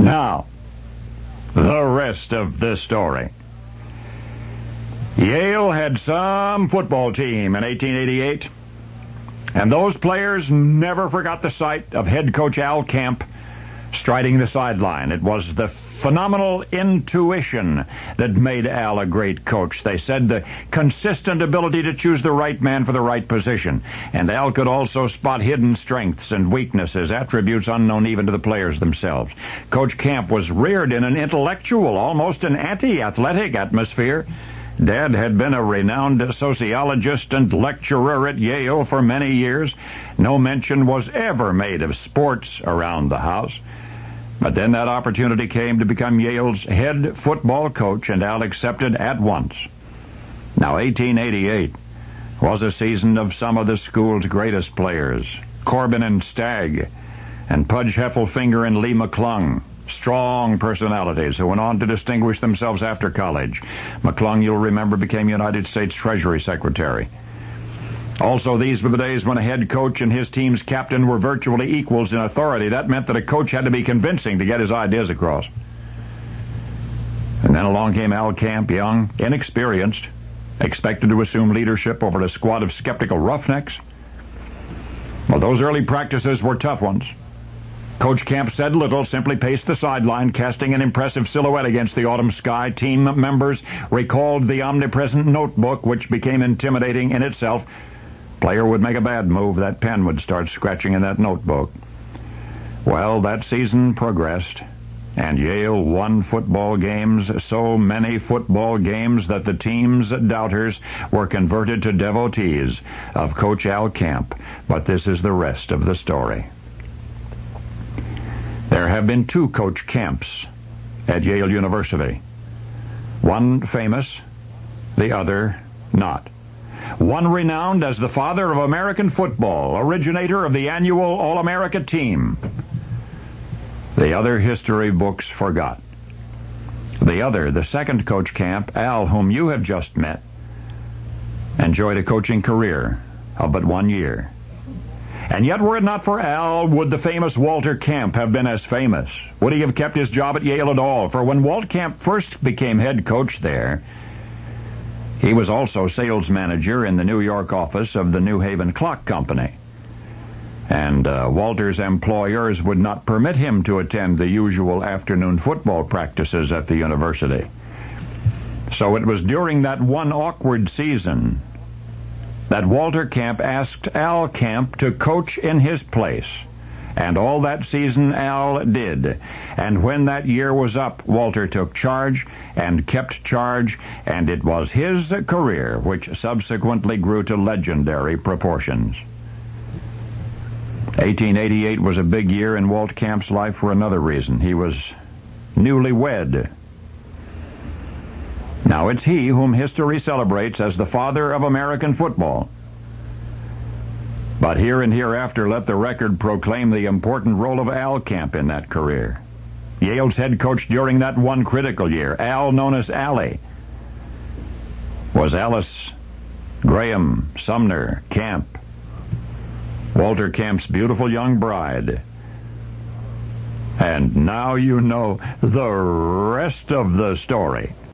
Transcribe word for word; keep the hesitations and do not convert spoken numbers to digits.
Now, the rest of this story. Yale had some football team in eighteen eighty-eight, and those players never forgot the sight of head coach Al Camp striding the sideline. It was the phenomenal intuition that made Al a great coach. They said the consistent ability to choose the right man for the right position. And Al could also spot hidden strengths and weaknesses, attributes unknown even to the players themselves. Coach Camp was reared in an intellectual, almost an anti-athletic atmosphere. Dad had been a renowned sociologist and lecturer at Yale for many years. No mention was ever made of sports around the house. But then that opportunity came to become Yale's head football coach, and Al accepted at once. Now, eighteen eighty-eight was a season of some of the school's greatest players. Corbin and Stagg, and Pudge Heffelfinger and Lee McClung. Strong personalities who went on to distinguish themselves after college. McClung, you'll remember, became United States Treasury Secretary. Also, these were the days when a head coach and his team's captain were virtually equals in authority. That meant that a coach had to be convincing to get his ideas across. And then along came Al Camp, young, inexperienced, expected to assume leadership over a squad of skeptical roughnecks. Well, those early practices were tough ones. Coach Camp said little, simply paced the sideline, casting an impressive silhouette against the autumn sky. Team members recalled the omnipresent notebook, which became intimidating in itself. Player would make a bad move, that pen would start scratching in that notebook. Well, that season progressed, and Yale won football games, so many football games that the team's doubters were converted to devotees of Coach Al Camp. But this is the rest of the story. There have been two Coach Camps at Yale University. One famous, the other not. One renowned as the father of American football, originator of the annual All-America team. The other history books forgot. The other, the second Coach Camp, Al, whom you have just met, enjoyed a coaching career of but one year. And yet, were it not for Al, would the famous Walter Camp have been as famous? Would he have kept his job at Yale at all? For when Walt Camp first became head coach there, he was also sales manager in the New York office of the New Haven Clock Company. And uh, Walter's employers would not permit him to attend the usual afternoon football practices at the university. So it was during that one awkward season that Walter Camp asked Al Camp to coach in his place. And all that season Al did. And when that year was up, Walter took charge and kept charge, and it was his career which subsequently grew to legendary proportions. eighteen eighty-eight was a big year in Walt Camp's life for another reason. He was newlywed. Now it's he whom history celebrates as the father of American football. But here and hereafter, let the record proclaim the important role of Al Camp in that career. Yale's head coach during that one critical year, Al, known as Allie, was Alice Graham Sumner Camp, Walter Camp's beautiful young bride. And now you know the rest of the story.